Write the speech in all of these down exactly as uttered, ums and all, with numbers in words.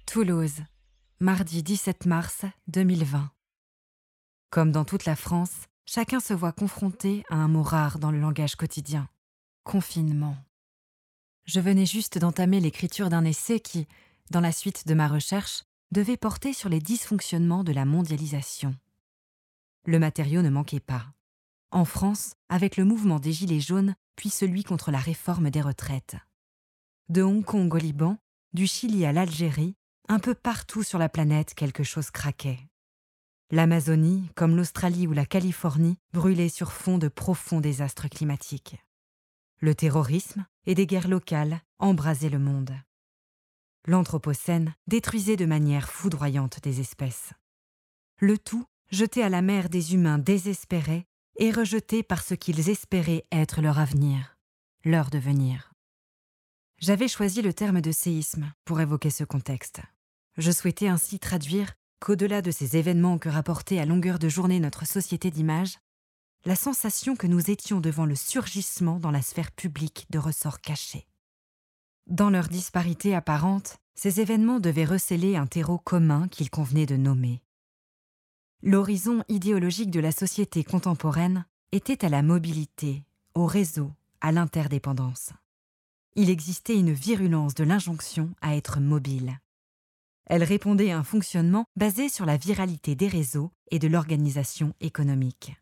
Toulouse, mardi dix-sept mars deux mille vingt. Comme dans toute la France, chacun se voit confronté à un mot rare dans le langage quotidien. Confinement. Je venais juste d'entamer l'écriture d'un essai qui, dans la suite de ma recherche, devait porter sur les dysfonctionnements de la mondialisation. Le matériau ne manquait pas. En France, avec le mouvement des Gilets jaunes, puis celui contre la réforme des retraites. De Hong Kong au Liban, du Chili à l'Algérie, un peu partout sur la planète, quelque chose craquait. L'Amazonie, comme l'Australie ou la Californie, brûlait sur fond de profonds désastres climatiques. Le terrorisme et des guerres locales embrasaient le monde. L'Anthropocène détruisait de manière foudroyante des espèces. Le tout jeté à la mer des humains désespérés et rejetés par ce qu'ils espéraient être leur avenir, leur devenir. J'avais choisi le terme de séisme pour évoquer ce contexte. Je souhaitais ainsi traduire qu'au-delà de ces événements que rapportait à longueur de journée notre société d'images, la sensation que nous étions devant le surgissement dans la sphère publique de ressorts cachés. Dans leur disparité apparente, ces événements devaient recéler un terreau commun qu'il convenait de nommer. L'horizon idéologique de la société contemporaine était à la mobilité, au réseau, à l'interdépendance. Il existait une virulence de l'injonction à être mobile. Elle répondait à un fonctionnement basé sur la viralité des réseaux et de l'organisation économique.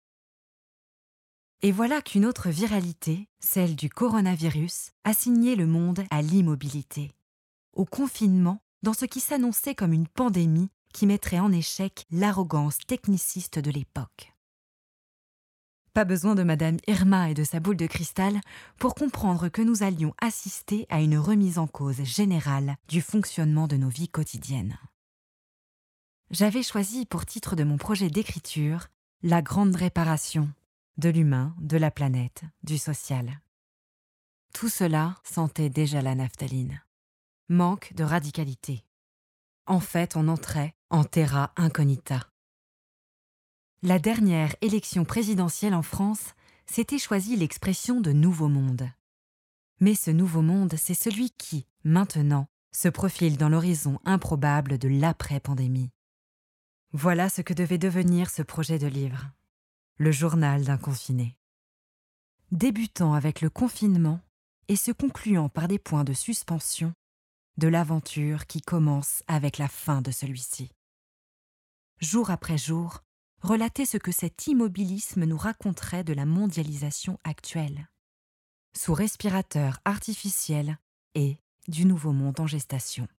Et voilà qu'une autre viralité, celle du coronavirus, a signé le monde à l'immobilité, au confinement, dans ce qui s'annonçait comme une pandémie qui mettrait en échec l'arrogance techniciste de l'époque. Pas besoin de Madame Irma et de sa boule de cristal pour comprendre que nous allions assister à une remise en cause générale du fonctionnement de nos vies quotidiennes. J'avais choisi pour titre de mon projet d'écriture « La grande réparation » de l'humain, de la planète, du social. Tout cela sentait déjà la naphtaline. Manque de radicalité. En fait, on entrait en terra incognita. La dernière élection présidentielle en France s'était choisi l'expression de « nouveau monde ». Mais ce nouveau monde, c'est celui qui, maintenant, se profile dans l'horizon improbable de l'après-pandémie. Voilà ce que devait devenir ce projet de livre, le journal d'un confiné. Débutant avec le confinement et se concluant par des points de suspension de l'aventure qui commence avec la fin de celui-ci. Jour après jour, relater ce que cet immobilisme nous raconterait de la mondialisation actuelle, sous respirateur artificiel et du nouveau monde en gestation.